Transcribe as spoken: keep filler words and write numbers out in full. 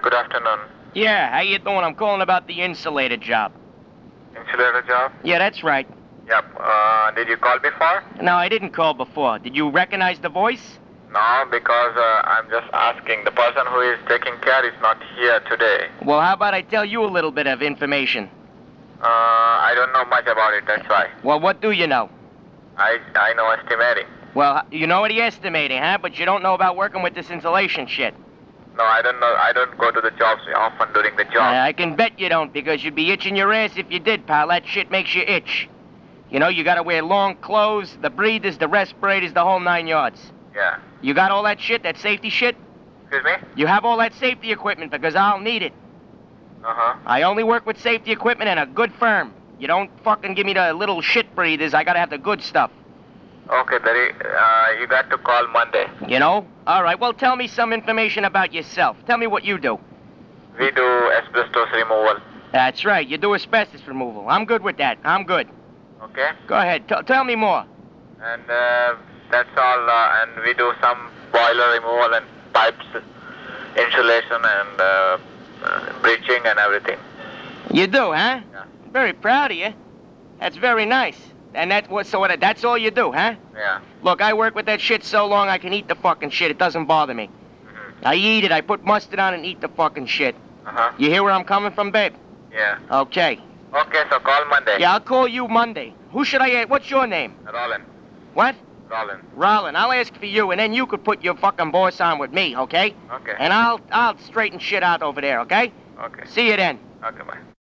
good afternoon. Yeah, how you doing? I'm calling about the insulator job. Insulator job? Yeah, that's right. Yep. Uh, did you call before? No, I didn't call before. Did you recognize the voice? No, because uh, I'm just asking. The person who is taking care is not here today. Well, how about I tell you a little bit of information? Uh, I don't know much about it, that's why. Well, what do you know? I, I know estimating. Well, you know what estimating, huh? But you don't know about working with this insulation shit. No, I don't know. I don't go to the jobs often during the job. Uh, I can bet you don't, because you'd be itching your ass if you did, pal. That shit makes you itch. You know, you gotta wear long clothes, the breathers, the respirators, the whole nine yards. Yeah. You got all that shit, that safety shit? Excuse me? You have all that safety equipment, because I'll need it. Uh-huh. I only work with safety equipment and a good firm. You don't fucking give me the little shit breathers. I gotta have the good stuff. Okay, Barry. Uh, you got to call Monday. You know? All right, well, tell me some information about yourself. Tell me what you do. We do asbestos removal. That's right, you do asbestos removal. I'm good with that. I'm good. Okay? Go ahead, T- tell me more. And uh, that's all. Uh, and we do some boiler removal and pipes, insulation and uh, uh, breaching and everything. You do, huh? Yeah. Very proud of you. That's very nice. And that's what, so what, that's all you do, huh? Yeah. Look, I work with that shit so long I can eat the fucking shit. It doesn't bother me. Mm-hmm. I eat it. I put mustard on it and eat the fucking shit. Uh-huh. You hear where I'm coming from, babe? Yeah. Okay. Okay, so call Monday. Yeah, I'll call you Monday. Who should I ask? What's your name? Rollin. What? Rollin. Rollin. I'll ask for you, and then you could put your fucking boss on with me, okay? Okay. And I'll I'll straighten shit out over there, okay? Okay. See you then. Okay, bye.